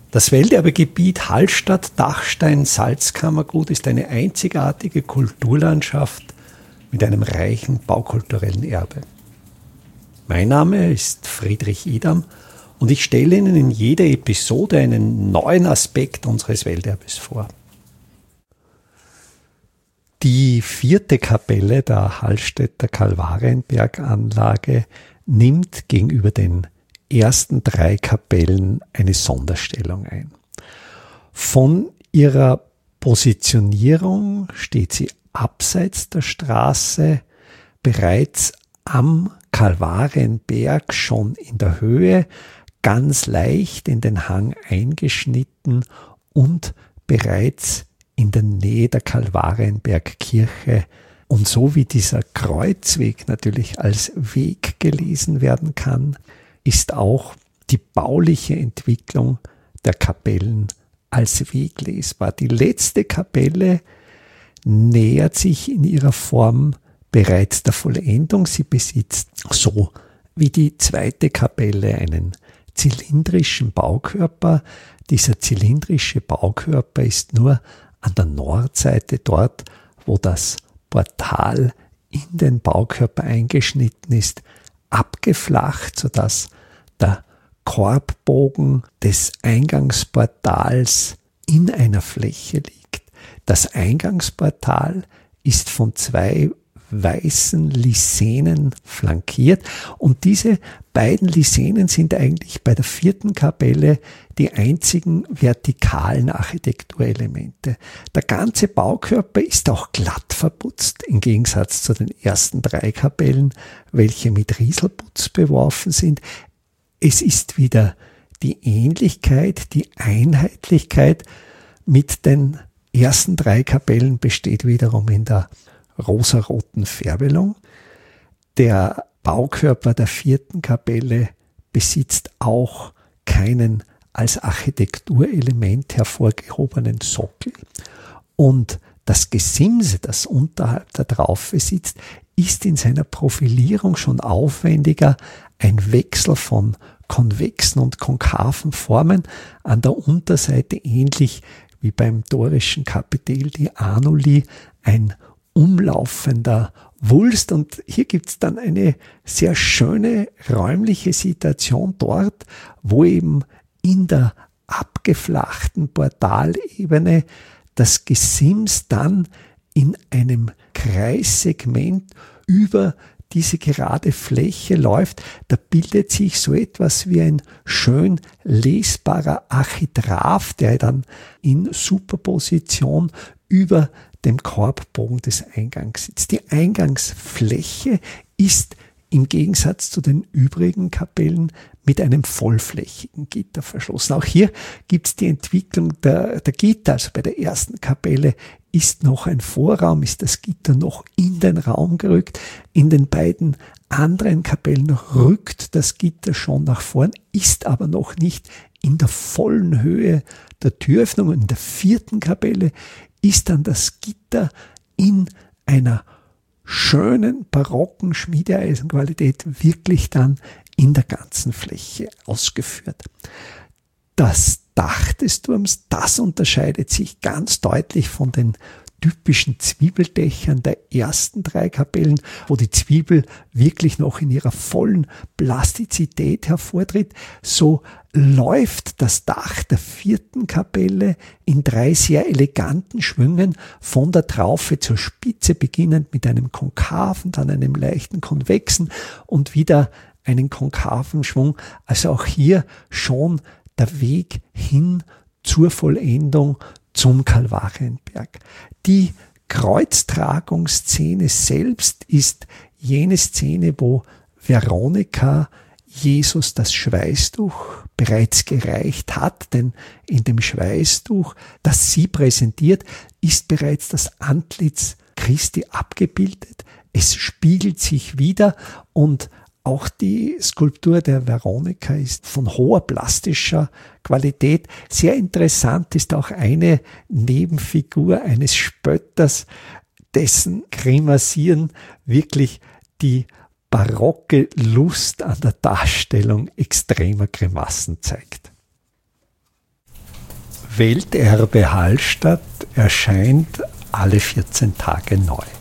Das Welterbegebiet Hallstatt-Dachstein-Salzkammergut ist eine einzigartige Kulturlandschaft mit einem reichen baukulturellen Erbe. Mein Name ist Friedrich Idam und ich stelle Ihnen in jeder Episode einen neuen Aspekt unseres Welterbes vor. Die 4. Kapelle der Hallstätter Kalvarienberganlage nimmt gegenüber den ersten 3 Kapellen eine Sonderstellung ein. Von ihrer Positionierung steht sie abseits der Straße, bereits am Kalvarienberg, schon in der Höhe, ganz leicht in den Hang eingeschnitten und bereits in der Nähe der Kalvarienbergkirche. Und so wie dieser Kreuzweg natürlich als Weg gelesen werden kann, ist auch die bauliche Entwicklung der Kapellen als Weg lesbar. Die letzte Kapelle nähert sich in ihrer Form bereits der Vollendung. Sie besitzt, so wie die 2. Kapelle, einen zylindrischen Baukörper. Dieser zylindrische Baukörper ist nur an der Nordseite, dort, wo das Portal in den Baukörper eingeschnitten ist, abgeflacht, sodass der Korbbogen des Eingangsportals in einer Fläche liegt. Das Eingangsportal ist von 2 weißen Lisenen flankiert und diese beiden Lisenen sind eigentlich bei der 4. Kapelle die einzigen vertikalen Architekturelemente. Der ganze Baukörper ist auch glatt verputzt, im Gegensatz zu den ersten 3 Kapellen, welche mit Rieselputz beworfen sind. Es ist wieder die Ähnlichkeit, die Einheitlichkeit mit den ersten 3 Kapellen besteht wiederum in der rosaroten Färbelung. Der Baukörper der 4. Kapelle besitzt auch keinen als Architekturelement hervorgehobenen Sockel. Und das Gesimse, das unterhalb der Traufe sitzt, ist in seiner Profilierung schon aufwendiger. Ein Wechsel von konvexen und konkaven Formen, an der Unterseite ähnlich wie beim dorischen Kapitel die Anuli, ein umlaufender Wulst. Und hier gibt es dann eine sehr schöne räumliche Situation dort, wo eben in der abgeflachten Portalebene das Gesims dann in einem Kreissegment über diese gerade Fläche läuft. Da bildet sich so etwas wie ein schön lesbarer Architrav, der dann in Superposition über dem Korbbogen des Eingangs sitzt. Die Eingangsfläche ist im Gegensatz zu den übrigen Kapellen mit einem vollflächigen Gitter verschlossen. Auch hier gibt es die Entwicklung der Gitter. Also bei der 1. Kapelle ist noch ein Vorraum, ist das Gitter noch in den Raum gerückt. In den beiden anderen Kapellen rückt das Gitter schon nach vorn, ist aber noch nicht in der vollen Höhe der Türöffnung. Und in der 4. Kapelle ist dann das Gitter in einer schönen barocken Schmiedeeisenqualität wirklich dann in der ganzen Fläche ausgeführt. Das Dach des Turms, das unterscheidet sich ganz deutlich von den typischen Zwiebeldächern der ersten 3 Kapellen, wo die Zwiebel wirklich noch in ihrer vollen Plastizität hervortritt. So läuft das Dach der 4. Kapelle in 3 sehr eleganten Schwüngen von der Traufe zur Spitze, beginnend mit einem konkaven, dann einem leichten konvexen und wieder einen konkaven Schwung. Also auch hier schon der Weg hin zur Vollendung zum Kalvarienberg. Die Kreuztragungsszene selbst ist jene Szene, wo Veronika Jesus das Schweißtuch bereits gereicht hat, denn in dem Schweißtuch, das sie präsentiert, ist bereits das Antlitz Christi abgebildet. Es spiegelt sich wieder und auch die Skulptur der Veronika ist von hoher plastischer Qualität. Sehr interessant ist auch eine Nebenfigur eines Spötters, dessen Grimasieren wirklich die barocke Lust an der Darstellung extremer Grimassen zeigt. Welterbe Hallstatt erscheint alle 14 Tage neu.